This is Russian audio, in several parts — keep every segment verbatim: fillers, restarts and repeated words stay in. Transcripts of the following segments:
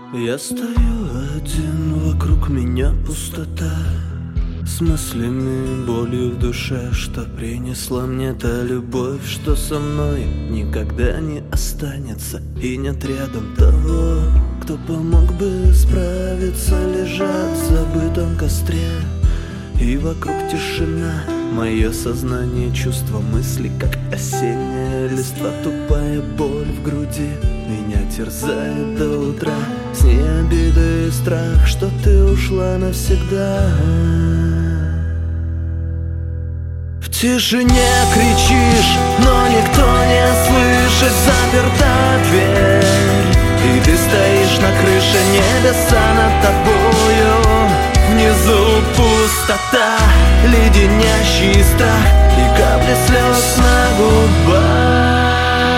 Я стою один, вокруг меня пустота, с мыслями, болью в душе, что принесла мне та любовь, что со мной никогда не останется. И нет рядом того, кто помог бы справиться. Лежат в забытом костре, и вокруг тишина. Мое сознание, чувства, мысли, как осенняя листва. Тупая боль в груди меня терзает до утра. С ней обида и страх, что ты ушла навсегда. В тишине кричишь, но никто не слышит. Заперта дверь, и ты стоишь на крыше, небеса над тобою. Внизу пустота, леденящий страх и капли слез на губах.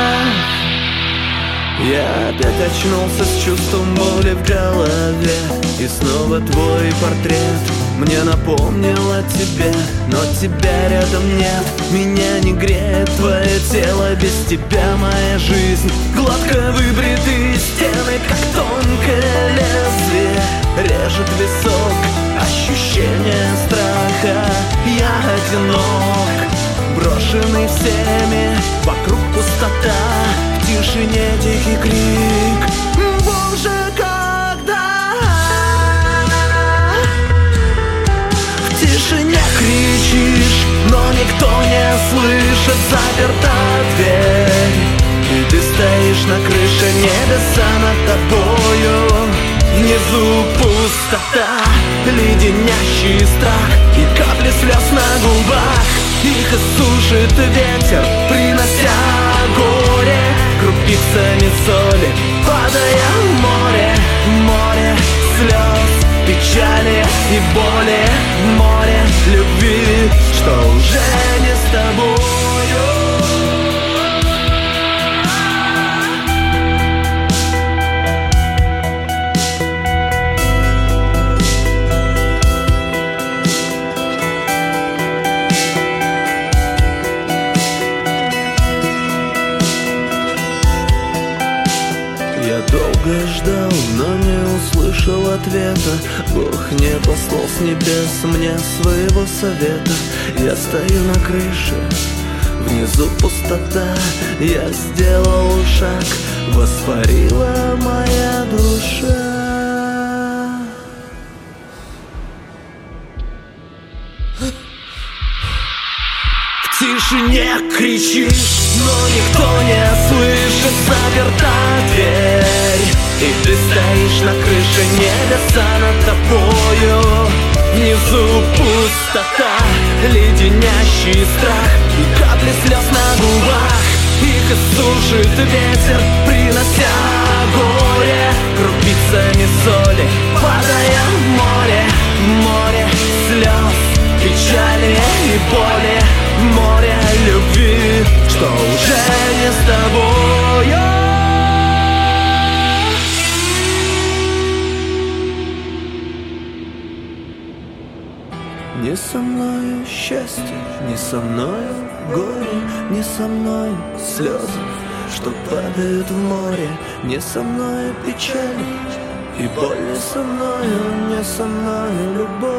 Я опять очнулся с чувством боли в голове, и снова твой портрет мне напомнил о тебе. Но тебя рядом нет, меня не греет твое тело. Без тебя моя жизнь гладко выбритые стены, как тонкое лезвие режет висок. Ощущение страха, я одинок, брошенный всеми, вокруг пустота. В тишине тихий крик: Боже, когда? В тишине кричишь, но никто не слышит. Заперта дверь, и ты стоишь на крыше, небеса над тобою. Внизу пустота, леденящий страх и капли слез на губах. Их иссушит ветер, принося горе крупицами соли, падая в море. Море слез, печали и боли, море любви, что уже не с тобою. Я долго ждал, но не услышал ответа. Бог не послал с небес мне своего совета. Я стою на крыше, внизу пустота. Я сделал шаг, воспарила моя душа. В тишине кричишь, но никто не слышит. Заперта дверь, и ты стоишь на крыше, небеса над тобою. Внизу пустота, леденящий страх и капли слез на губах. Их иссушит ветер, принося горе крупицами соли, падая в море. Море слез, печали и боли, море любви, что уже не с тобою. Не со мною счастье, не со мною горе, не со мною слезы, что падают в море. Не со мною печали и боль, не со мною, не со мною любовь.